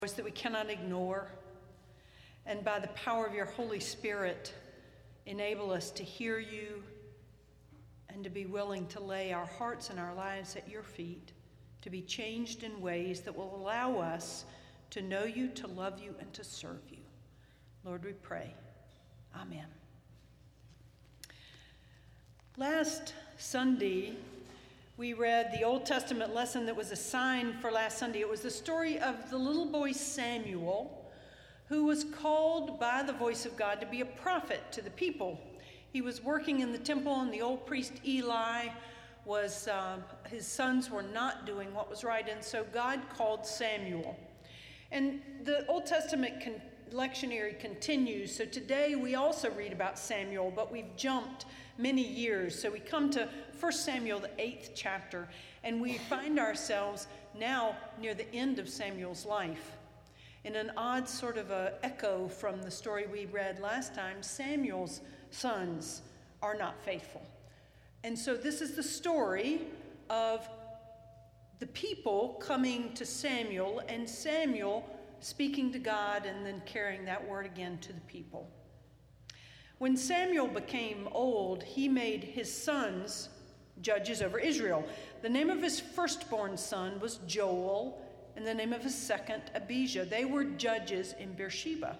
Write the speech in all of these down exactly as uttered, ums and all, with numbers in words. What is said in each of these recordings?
voice that we cannot ignore. And by the power of your Holy Spirit, enable us to hear you and to be willing to lay our hearts and our lives at your feet, to be changed in ways that will allow us to know you, to love you, and to serve you. Lord, we pray. Amen. Last Sunday, we read the Old Testament lesson that was assigned for last Sunday. It was the story of the little boy Samuel, who was called by the voice of God to be a prophet to the people. He was working in the temple, and the old priest Eli was, uh, his sons were not doing what was right, and so God called Samuel. And the Old Testament con- lectionary continues, so today we also read about Samuel, but we've jumped many years. So we come to First Samuel, the eighth chapter, and we find ourselves now near the end of Samuel's life. In an odd sort of a echo from the story we read last time, Samuel's sons are not faithful. And so this is the story of the people coming to Samuel, and Samuel speaking to God and then carrying that word again to the people. When Samuel became old, he made his sons judges over Israel. The name of his firstborn son was Joel, and the name of his second, Abijah. They were judges in Beersheba.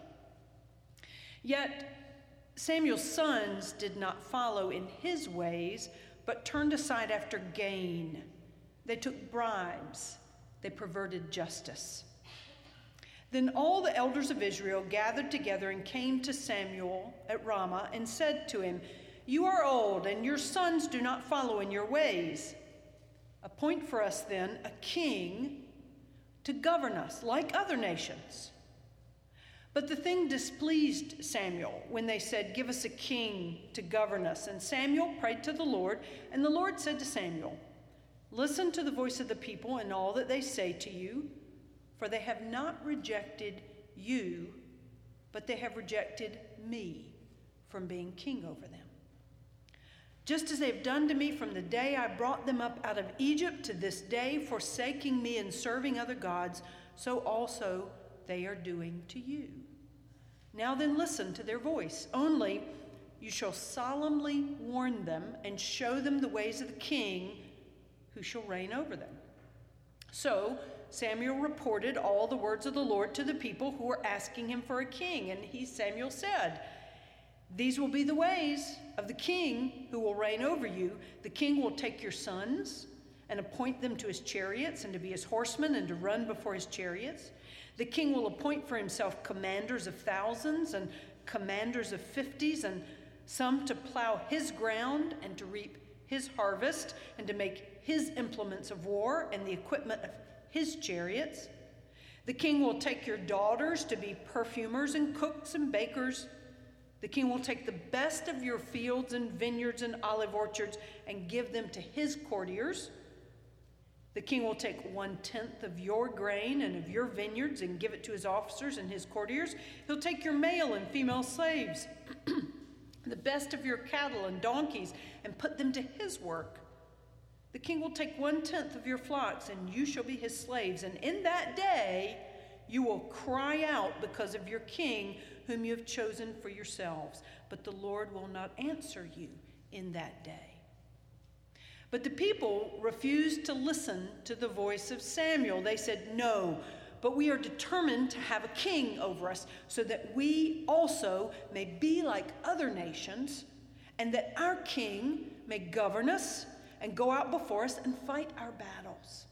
Yet Samuel's sons did not follow in his ways, but turned aside after gain. They took bribes. They perverted justice. Then all the elders of Israel gathered together and came to Samuel at Ramah and said to him, "You are old, and your sons do not follow in your ways. Appoint for us then a king to govern us like other nations." But the thing displeased Samuel when they said, "Give us a king to govern us." And Samuel prayed to the Lord, and the Lord said to Samuel, "Listen to the voice of the people and all that they say to you, for they have not rejected you, but they have rejected me from being king over them. Just as they have done to me from the day I brought them up out of Egypt to this day, forsaking me and serving other gods, so also they are doing to you. Now then listen to their voice. Only you shall solemnly warn them and show them the ways of the king who shall reign over them." So Samuel reported all the words of the Lord to the people who were asking him for a king. And he, Samuel said, "These will be the ways of the king who will reign over you. The king will take your sons and appoint them to his chariots and to be his horsemen and to run before his chariots. The king will appoint for himself commanders of thousands and commanders of fifties, and some to plow his ground and to reap his harvest and to make his implements of war and the equipment of his chariots. The king will take your daughters to be perfumers and cooks and bakers. The king will take the best of your fields and vineyards and olive orchards and give them to his courtiers. The king will take one-tenth of your grain and of your vineyards and give it to his officers and his courtiers. He'll take your male and female slaves, the best of your cattle and donkeys, and put them to his work. The king will take one-tenth of your flocks, and you shall be his slaves. And in that day you will cry out because of your king, whom you have chosen for yourselves. But the Lord will not answer you in that day." But the people refused to listen to the voice of Samuel. They said, "No, but we are determined to have a king over us, so that we also may be like other nations, and that our king may govern us and go out before us and fight our battles."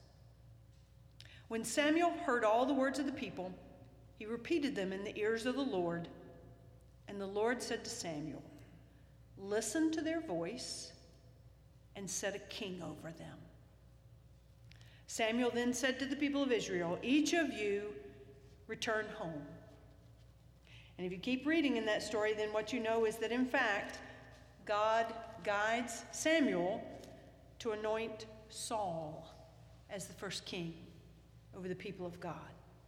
When Samuel heard all the words of the people, he repeated them in the ears of the Lord. And the Lord said to Samuel, "Listen to their voice and set a king over them." Samuel then said to the people of Israel, "Each of you return home." And if you keep reading in that story, then what you know is that in fact, God guides Samuel to anoint Saul as the first king over the people of God.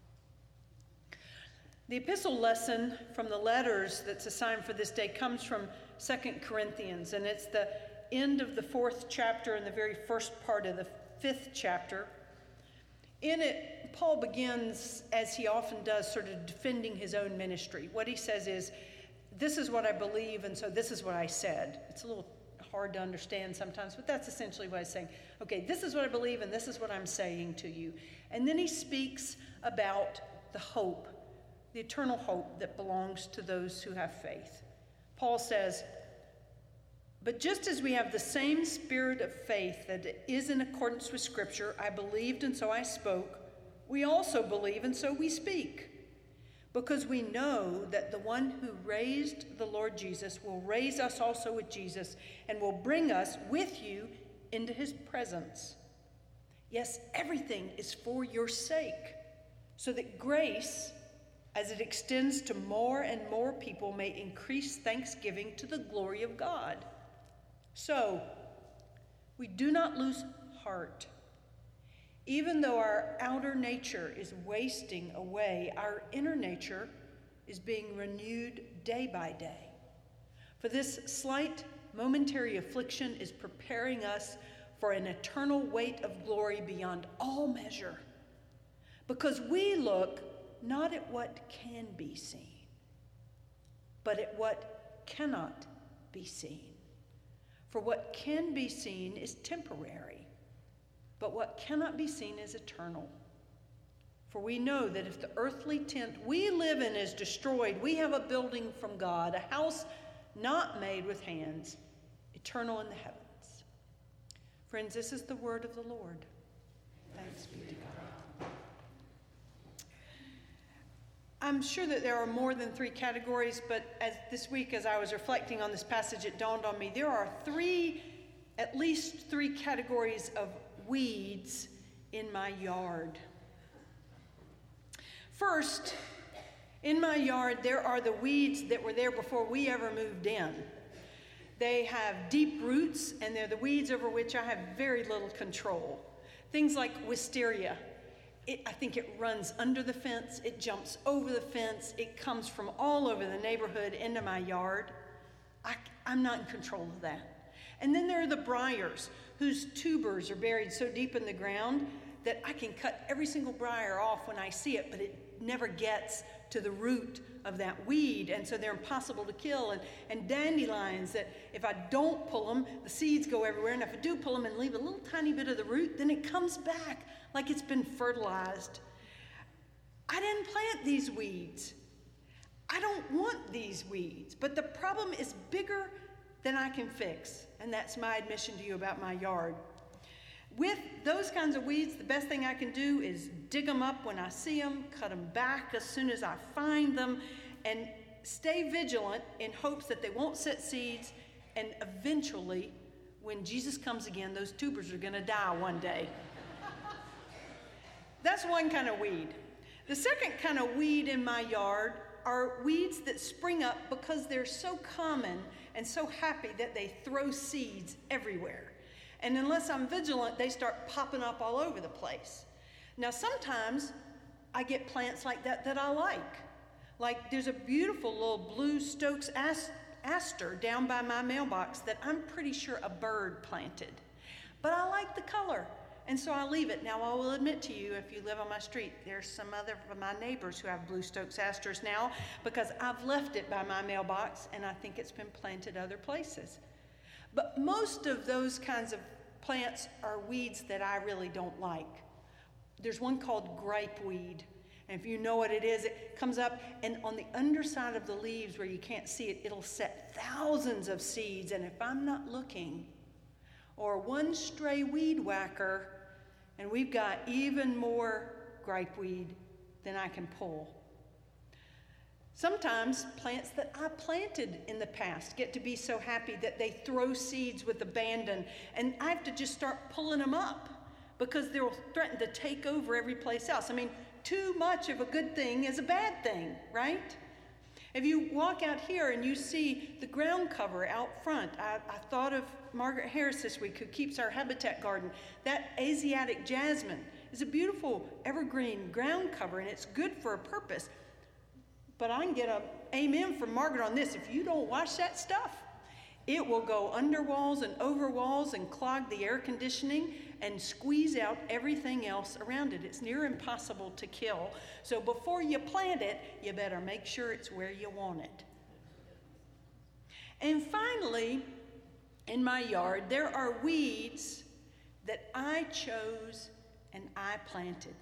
The epistle lesson from the letters that's assigned for this day comes from Second Corinthians, and it's the end of the fourth chapter and the very first part of the fifth chapter. In it, Paul begins, as he often does, sort of defending his own ministry. What he says is, this is what I believe, and so this is what I said. It's a little hard to understand sometimes, but that's essentially what he's saying. Okay, this is what I believe, and this is what I'm saying to you. And then he speaks about the hope, the eternal hope that belongs to those who have faith. Paul says, but just as we have the same spirit of faith that is in accordance with Scripture, I believed and so I spoke, we also believe and so we speak. Because we know that the one who raised the Lord Jesus will raise us also with Jesus and will bring us with you into his presence. Yes, everything is for your sake, so that grace, as it extends to more and more people, may increase thanksgiving to the glory of God. So, we do not lose heart. Even though our outer nature is wasting away, our inner nature is being renewed day by day. For this slight momentary affliction is preparing us for an eternal weight of glory beyond all measure. Because we look not at what can be seen, but at what cannot be seen. For what can be seen is temporary, but what cannot be seen is eternal. For we know that if the earthly tent we live in is destroyed, we have a building from God, a house not made with hands, eternal in the heavens. Friends, this is the word of the Lord. Thanks be to God. I'm sure that there are more than three categories, but as this week as I was reflecting on this passage, it dawned on me there are three, at least three categories of weeds in my yard. First, in my yard, there are the weeds that were there before we ever moved in. They have deep roots, and they're the weeds over which I have very little control. Things like wisteria. It, I think it runs under the fence, it jumps over the fence, it comes from all over the neighborhood into my yard. I, I'm not in control of that. And then there are the briars, whose tubers are buried so deep in the ground that I can cut every single briar off when I see it, but it never gets to the root of that weed, and so they're impossible to kill. And, and dandelions that if I don't pull them, the seeds go everywhere, and if I do pull them and leave a little tiny bit of the root, then it comes back like it's been fertilized. I didn't plant these weeds. I don't want these weeds, but the problem is bigger than I can fix, and that's my admission to you about my yard. With those kinds of weeds, the best thing I can do is dig them up when I see them, cut them back as soon as I find them, and stay vigilant in hopes that they won't set seeds, and eventually, when Jesus comes again, those tubers are going to die one day. That's one kind of weed. The second kind of weed in my yard are weeds that spring up because they're so common and so happy that they throw seeds everywhere. And unless I'm vigilant, they start popping up all over the place. Now, sometimes I get plants like that that I like. Like there's a beautiful little blue Stokes aster down by my mailbox that I'm pretty sure a bird planted. But I like the color, and so I leave it. Now, I will admit to you, if you live on my street, there's some other of my neighbors who have blue Stokes asters now because I've left it by my mailbox, and I think it's been planted other places. But most of those kinds of plants are weeds that I really don't like. There's one called gripeweed, and if you know what it is, it comes up, and on the underside of the leaves where you can't see it, it'll set thousands of seeds, and if I'm not looking, or one stray weed whacker, and we've got even more gripeweed than I can pull. Sometimes plants that I planted in the past get to be so happy that they throw seeds with abandon, and I have to just start pulling them up because they'll threaten to take over every place else. I mean, too much of a good thing is a bad thing, right? If you walk out here and you see the ground cover out front, I, I thought of Margaret Harris this week, who keeps our habitat garden. That Asiatic jasmine is a beautiful evergreen ground cover, and it's good for a purpose. But I can get an amen from Margaret on this. If you don't watch that stuff, it will go under walls and over walls and clog the air conditioning, and squeeze out everything else around it. It's near impossible to kill. So before you plant it, you better make sure it's where you want it. And finally, in my yard, there are weeds that I chose and I planted,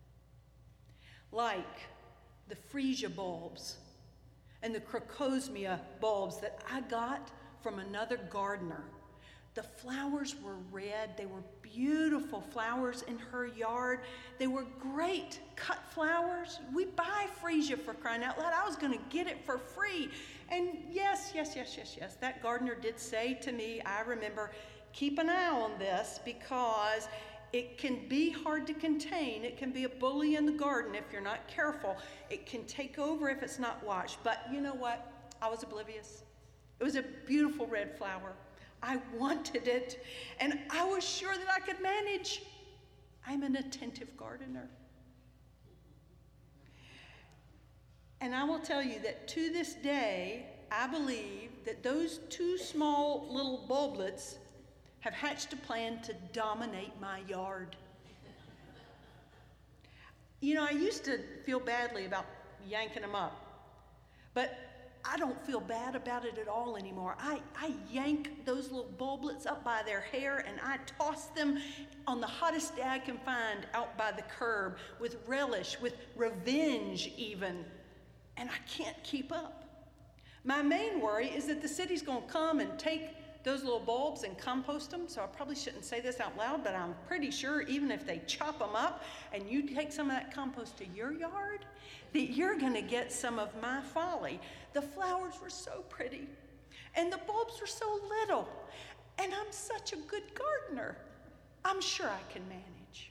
like the freesia bulbs and the crocosmia bulbs that I got from another gardener. The flowers were red. They were beautiful flowers in her yard. They were great cut flowers. We buy freesia, for crying out loud. I was going to get it for free. And yes, yes, yes, yes, yes, that gardener did say to me, I remember, keep an eye on this because it can be hard to contain. It can be a bully in the garden if you're not careful. It can take over if it's not watched. But you know what? I was oblivious. It was a beautiful red flower. I wanted it, and I was sure that I could manage. I'm an attentive gardener. And I will tell you that to this day, I believe that those two small little bulblets have hatched a plan to dominate my yard. You know, I used to feel badly about yanking them up, but I don't feel bad about it at all anymore. I, I yank those little bulblets up by their hair and I toss them on the hottest day I can find out by the curb with relish, with revenge even, and I can't keep up. My main worry is that the city's going to come and take those little bulbs and compost them, so I probably shouldn't say this out loud, but I'm pretty sure even if they chop them up and you take some of that compost to your yard, that you're going to get some of my folly. The flowers were so pretty, and the bulbs were so little, and I'm such a good gardener. I'm sure I can manage.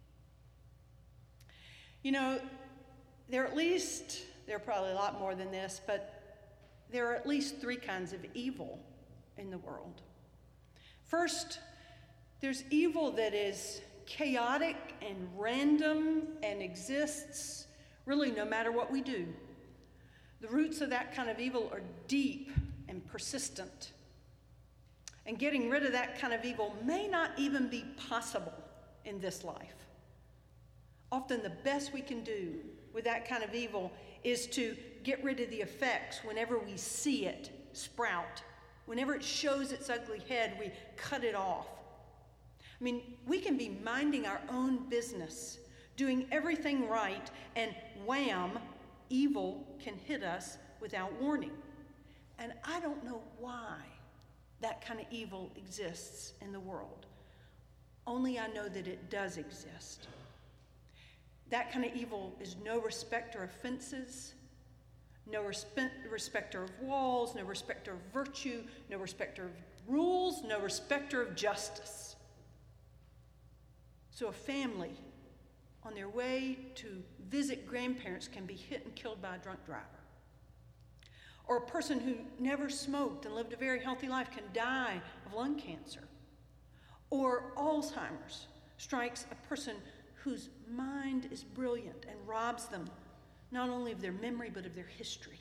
You know, there are at least, there are probably a lot more than this, but there are at least three kinds of evil in the world. First, there's evil that is chaotic and random and exists really no matter what we do. The roots of that kind of evil are deep and persistent. And getting rid of that kind of evil may not even be possible in this life. Often the best we can do with that kind of evil is to get rid of the effects whenever we see it sprout. Whenever it shows its ugly head, we cut it off. I mean, we can be minding our own business, doing everything right, and wham, evil can hit us without warning. And I don't know why that kind of evil exists in the world. Only I know that it does exist. That kind of evil is no respecter of fences, no respe- respecter of walls, no respecter of virtue, no respecter of rules, no respecter of justice. So a family on their way to visit grandparents can be hit and killed by a drunk driver. Or a person who never smoked and lived a very healthy life can die of lung cancer. Or Alzheimer's strikes a person whose mind is brilliant and robs them not only of their memory, but of their history.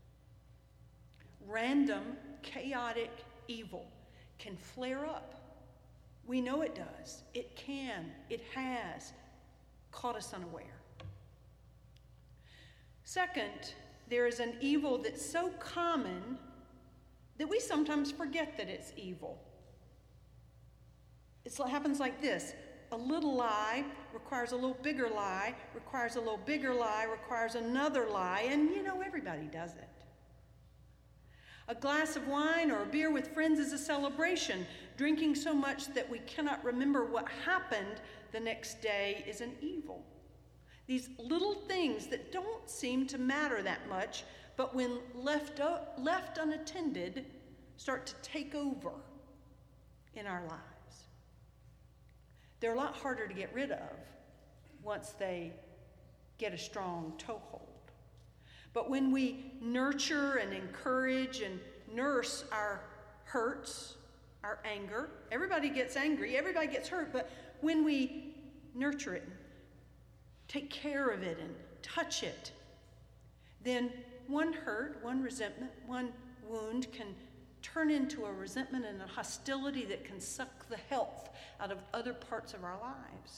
Random, chaotic evil can flare up. We know it does. It can. It has caught us unaware. Second, there is an evil that's so common that we sometimes forget that it's evil. It's, it happens like this. A little lie requires a little bigger lie, requires a little bigger lie, requires another lie, and you know, everybody does it. A glass of wine or a beer with friends is a celebration. Drinking so much that we cannot remember what happened the next day is an evil. These little things that don't seem to matter that much, but when left, left unattended, start to take over in our lives. They're a lot harder to get rid of once they get a strong toehold. But when we nurture and encourage and nurse our hurts, our anger, everybody gets angry, everybody gets hurt, but when we nurture it, take care of it and touch it, then one hurt, one resentment, one wound can turn into a resentment and a hostility that can suck the health out of other parts of our lives.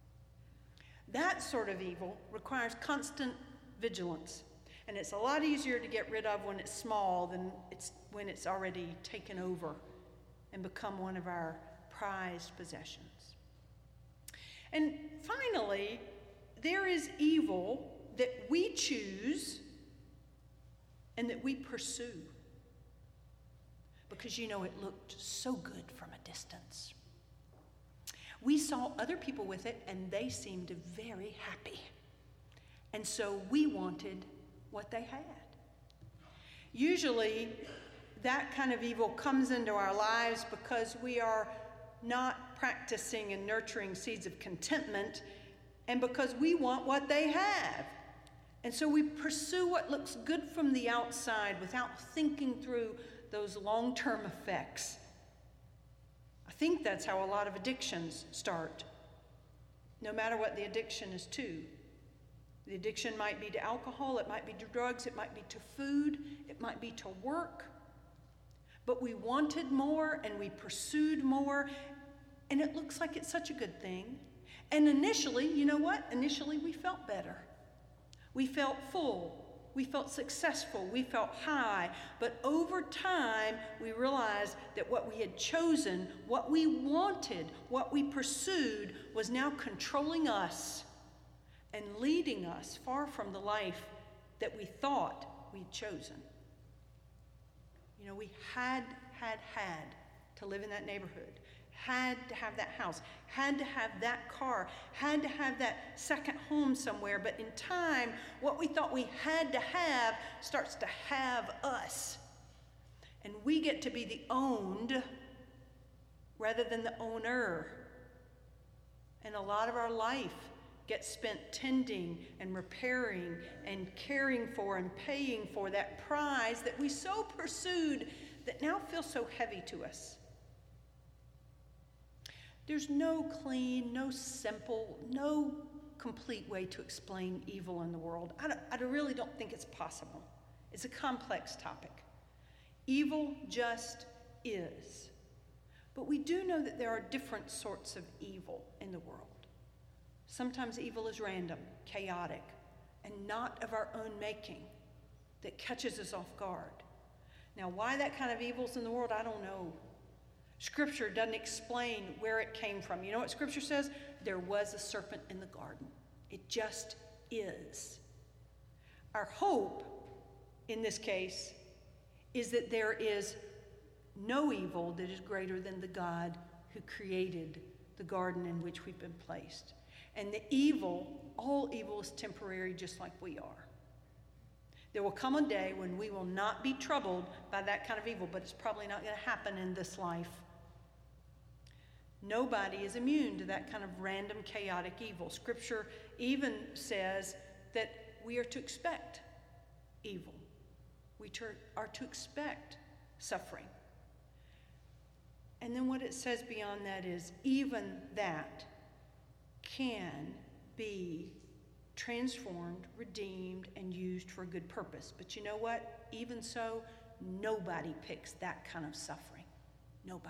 That sort of evil requires constant vigilance, and it's a lot easier to get rid of when it's small than it's when it's already taken over and become one of our prized possessions. And finally, there is evil that we choose and that we pursue because, you know, it looked so good from a distance. We saw other people with it and they seemed very happy. And so we wanted what they had. Usually, that kind of evil comes into our lives because we are not practicing and nurturing seeds of contentment, and because we want what they have. And so we pursue what looks good from the outside without thinking through those long-term effects. I think that's how a lot of addictions start, no matter what the addiction is to. The addiction might be to alcohol, it might be to drugs, it might be to food, it might be to work. But we wanted more and we pursued more, and it looks like it's such a good thing. And initially, you know what? Initially we felt better. We felt full. We felt successful. We felt high. But over time, we realized that what we had chosen, what we wanted, what we pursued was now controlling us and leading us far from the life that we thought we'd chosen. You know, we had, had, had to live in that neighborhood, had to have that house, had to have that car, had to have that second home somewhere. But in time, what we thought we had to have starts to have us. And we get to be the owned rather than the owner. And a lot of our life gets spent tending and repairing and caring for and paying for that prize that we so pursued that now feels so heavy to us. There's no clean, no simple, no complete way to explain evil in the world. I, don't, I really don't think it's possible. It's a complex topic. Evil just is. But we do know that there are different sorts of evil in the world. Sometimes evil is random, chaotic, and not of our own making, that catches us off guard. Now, why that kind of evil's in the world, I don't know. Scripture doesn't explain where it came from. You know what Scripture says? There was a serpent in the garden. It just is. Our hope, in this case, is that there is no evil that is greater than the God who created the garden in which we've been placed. And the evil, all evil is temporary, just like we are. There will come a day when we will not be troubled by that kind of evil, but it's probably not going to happen in this life. Nobody is immune to that kind of random, chaotic evil. Scripture even says that we are to expect evil. We are to expect suffering. And then what it says beyond that is, even that can be transformed, redeemed, and used for a good purpose. But you know what? Even so, nobody picks that kind of suffering. Nobody.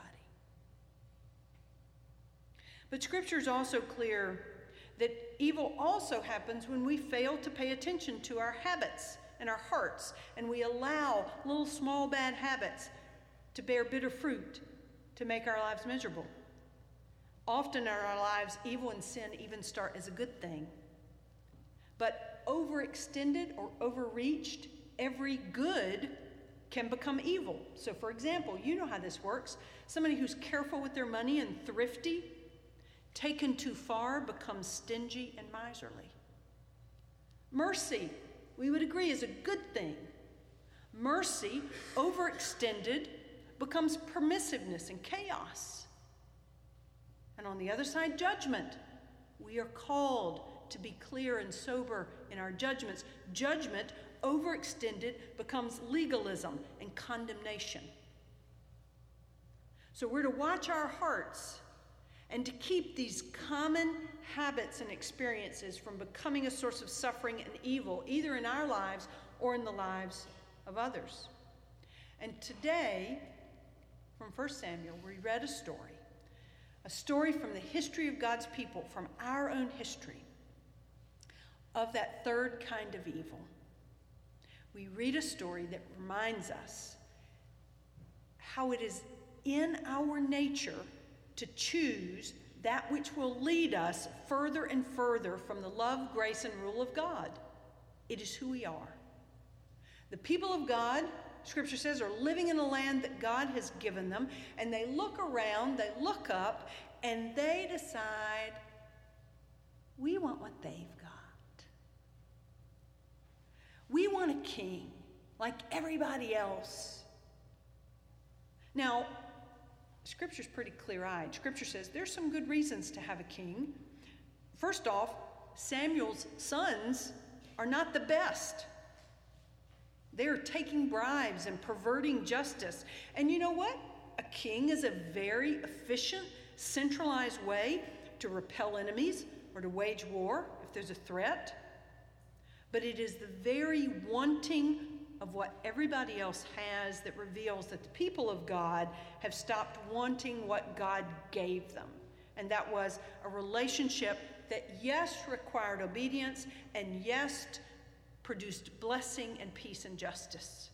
But Scripture is also clear that evil also happens when we fail to pay attention to our habits and our hearts, and we allow little small bad habits to bear bitter fruit, to make our lives miserable. Often in our lives, evil and sin even start as a good thing. But overextended or overreached, every good can become evil. So for example, you know how this works. Somebody who's careful with their money and thrifty, taken too far, becomes stingy and miserly. Mercy, we would agree, is a good thing. Mercy, overextended, becomes permissiveness and chaos. And on the other side, judgment. We are called to be clear and sober in our judgments. Judgment, overextended, becomes legalism and condemnation. So we're to watch our hearts and to keep these common habits and experiences from becoming a source of suffering and evil, either in our lives or in the lives of others. And today, from First Samuel, we read a story, a story from the history of God's people, from our own history, of that third kind of evil. We read a story that reminds us how it is in our nature to choose that which will lead us further and further from the love, grace, and rule of God. It is who we are. The people of God, Scripture says, are living in a land that God has given them, and they look around, they look up, and they decide, we want what they've got. We want a king like everybody else. Now, Scripture's pretty clear-eyed. Scripture says there's some good reasons to have a king. First off, Samuel's sons are not the best. They're taking bribes and perverting justice. And you know what? A king is a very efficient, centralized way to repel enemies or to wage war if there's a threat. But it is the very wanting of what everybody else has that reveals that the people of God have stopped wanting what God gave them. And that was a relationship that, yes, required obedience, and yes, produced blessing and peace and justice.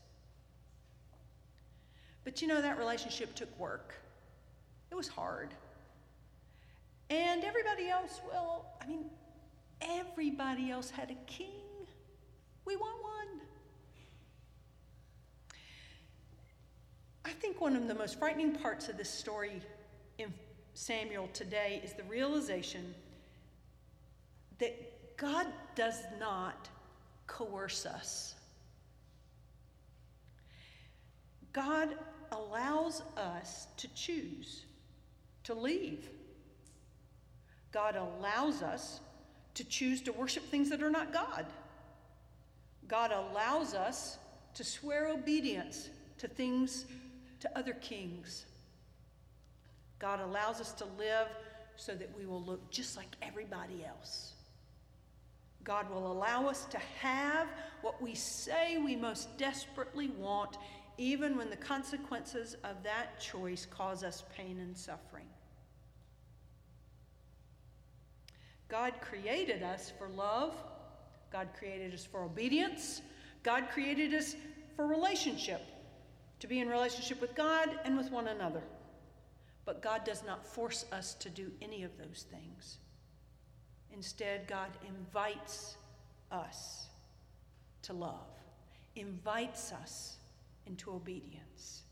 But you know, that relationship took work. It was hard. And everybody else, well, I mean, everybody else had a king. We want one. I think one of the most frightening parts of this story in Samuel today is the realization that God does not coerce us. God allows us to choose to leave. God allows us to choose to worship things that are not God. God allows us to swear obedience to things, to other kings. God allows us to live so that we will look just like everybody else. God will allow us to have what we say we most desperately want, even when the consequences of that choice cause us pain and suffering. God created us for love. God created us for obedience. God created us for relationship, to be in relationship with God and with one another. But God does not force us to do any of those things. Instead, God invites us to love, invites us into obedience.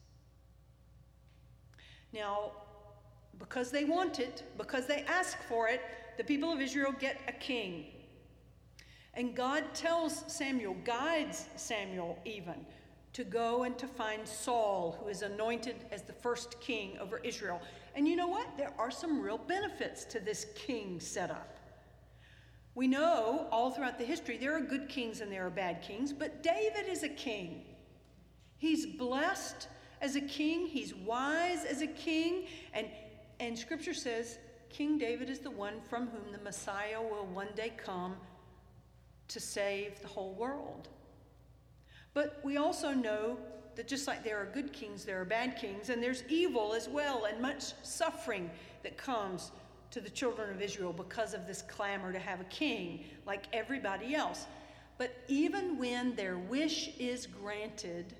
Now, because they want it, because they ask for it, the people of Israel get a king. And God tells Samuel, guides Samuel even, to go and to find Saul, who is anointed as the first king over Israel. And you know what? There are some real benefits to this king setup. We know all throughout the history there are good kings and there are bad kings, but David is a king. He's blessed as a king, he's wise as a king, and, and Scripture says King David is the one from whom the Messiah will one day come to save the whole world. But we also know that just like there are good kings, there are bad kings, and there's evil as well, and much suffering that comes to the children of Israel because of this clamor to have a king like everybody else. But even when their wish is granted,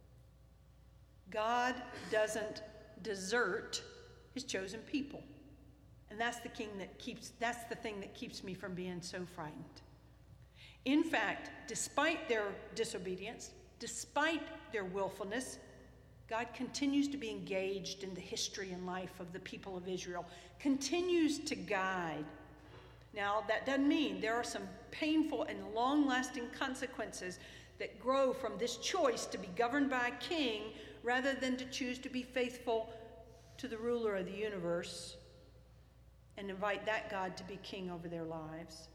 God doesn't desert his chosen people. And that's the king that keeps that's the thing that keeps me from being so frightened. In fact, despite their disobedience, despite their willfulness, God continues to be engaged in the history and life of the people of Israel, continues to guide. Now, that doesn't mean there are some painful and long-lasting consequences that grow from this choice to be governed by a king rather than to choose to be faithful to the ruler of the universe and invite that God to be king over their lives.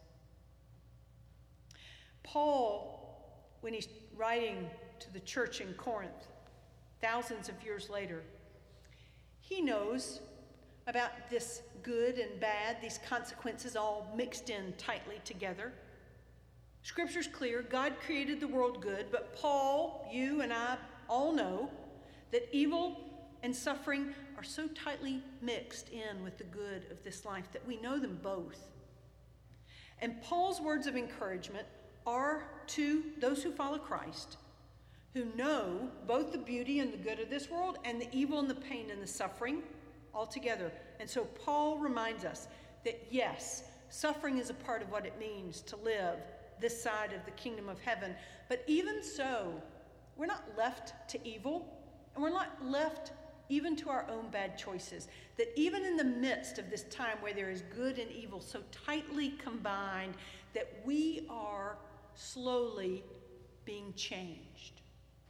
Paul, when he's writing to the church in Corinth, thousands of years later, he knows about this good and bad, these consequences all mixed in tightly together. Scripture's clear. God created the world good, but Paul, you and I all know that evil and suffering are so tightly mixed in with the good of this life that we know them both. And Paul's words of encouragement are to those who follow Christ, who know both the beauty and the good of this world and the evil and the pain and the suffering altogether. And so Paul reminds us that yes, suffering is a part of what it means to live this side of the kingdom of heaven. But even so, we're not left to evil, and we're not left even to our own bad choices. That even in the midst of this time where there is good and evil so tightly combined, that we are slowly being changed.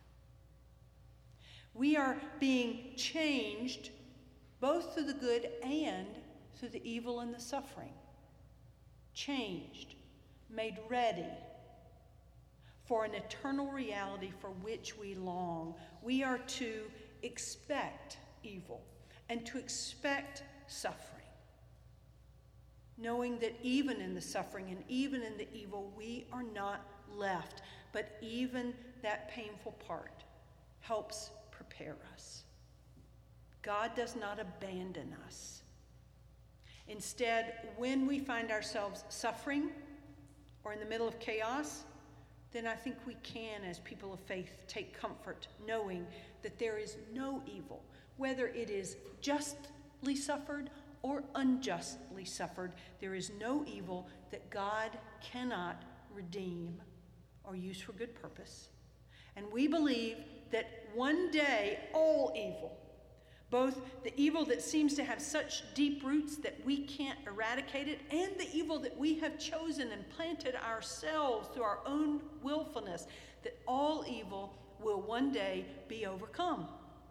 We are being changed both through the good and through the evil and the suffering. Changed, made ready for an eternal reality for which we long. We are to expect evil and to expect suffering, knowing that even in the suffering and even in the evil, we are not left, but even that painful part helps prepare us. God does not abandon us. Instead, when we find ourselves suffering or in the middle of chaos, then I think we can, as people of faith, take comfort knowing that there is no evil, whether it is justly suffered or unjustly suffered. There is no evil that God cannot redeem or use for good purpose. And we believe that one day all evil, both the evil that seems to have such deep roots that we can't eradicate it, and the evil that we have chosen and planted ourselves through our own willfulness, that all evil will one day be overcome.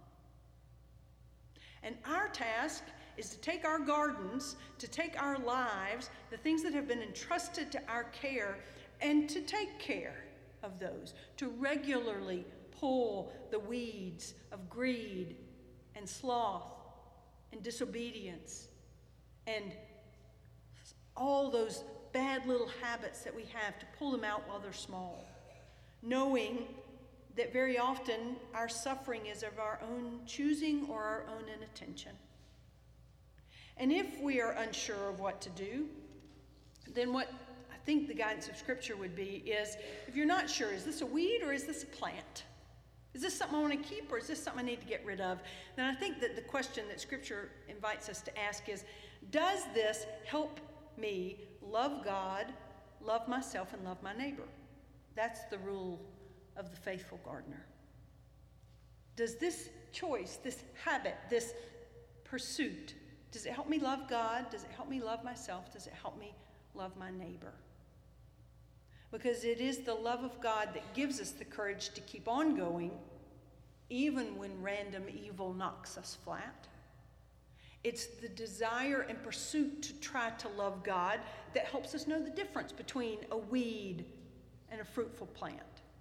And our task is to take our gardens, to take our lives, the things that have been entrusted to our care, and to take care of those, to regularly pull the weeds of greed and sloth and disobedience and all those bad little habits that we have, to pull them out while they're small, knowing that very often our suffering is of our own choosing or our own inattention. And if we are unsure of what to do, then what I think the guidance of Scripture would be is, if you're not sure, is this a weed or is this a plant? Is this something I want to keep or is this something I need to get rid of? Then I think that the question that Scripture invites us to ask is, does this help me love God, love myself, and love my neighbor? That's the rule of the faithful gardener. Does this choice, this habit, this pursuit, does it help me love God? Does it help me love myself? Does it help me love my neighbor? Because it is the love of God that gives us the courage to keep on going, even when random evil knocks us flat. It's the desire and pursuit to try to love God that helps us know the difference between a weed and a fruitful plant.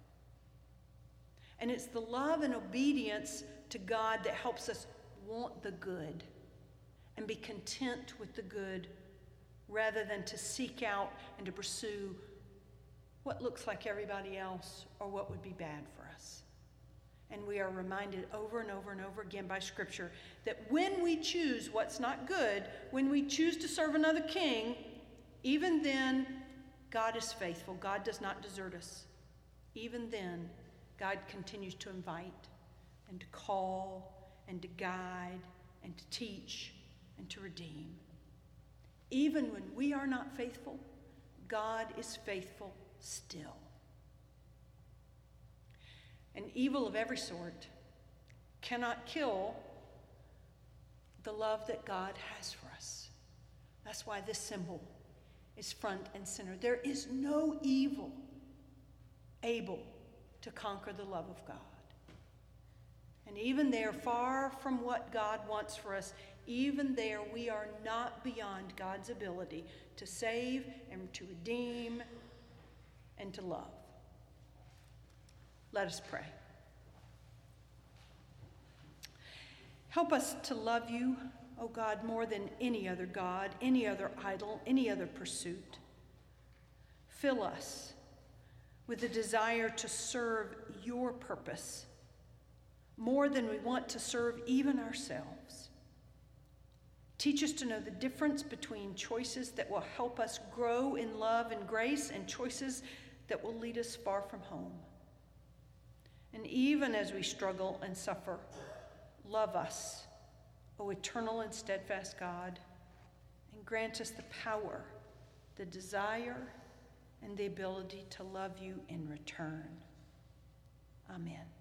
And it's the love and obedience to God that helps us want the good and be content with the good, rather than to seek out and to pursue what looks like everybody else or what would be bad for us. And we are reminded over and over and over again by Scripture that when we choose what's not good, when we choose to serve another king, even then, God is faithful. God does not desert us. Even then, God continues to invite and to call and to guide and to teach and to redeem. Even when we are not faithful, God is faithful still. And evil of every sort cannot kill the love that God has for us. That's why this symbol is front and center. There is no evil able to conquer the love of God. And even there, far from what God wants for us, even there we are not beyond God's ability to save and to redeem and to love. Let us pray. Help us to love you, O God, more than any other God, any other idol, any other pursuit. Fill us with the desire to serve your purpose, more than we want to serve even ourselves. Teach us to know the difference between choices that will help us grow in love and grace and choices that will lead us far from home. And even as we struggle and suffer, love us, O eternal and steadfast God, and grant us the power, the desire, and the ability to love you in return. Amen.